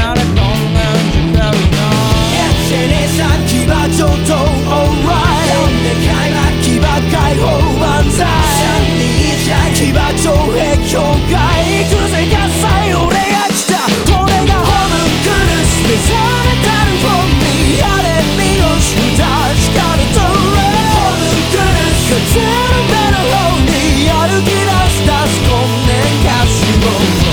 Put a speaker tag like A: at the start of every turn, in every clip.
A: 나를 겁낸 척하리나
B: SNS 기바ちょっと alright で開幕기바解放万歳기바徴兵境界偶然喝采俺が来た俺がホムンクルス目覚めたるフォンにあれ見ろシューター光るドレホムンクルス風の目の方に歩き出すこんねん歌詞を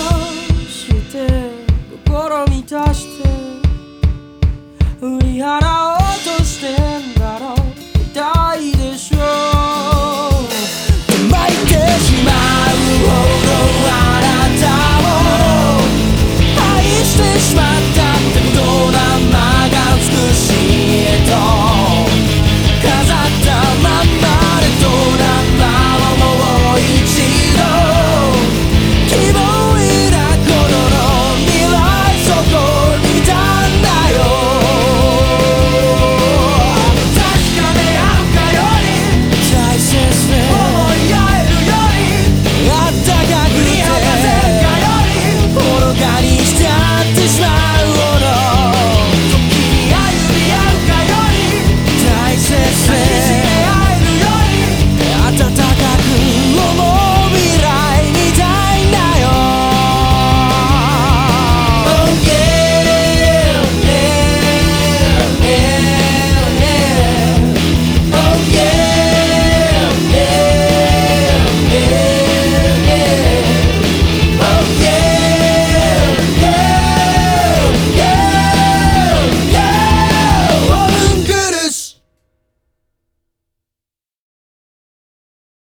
B: 心満たして振り払う